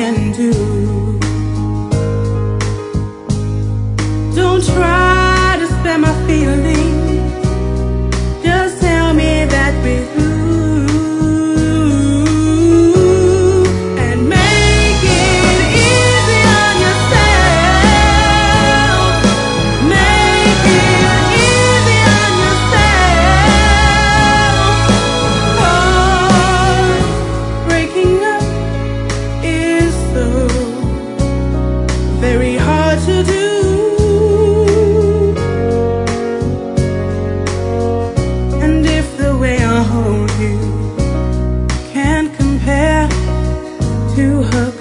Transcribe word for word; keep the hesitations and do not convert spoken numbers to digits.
can do. Don't try to spare my feelings, just tell me that we're through, and make it easy on yourself. Make it easy on yourself. Oh, breaking up is so very hard to do. To her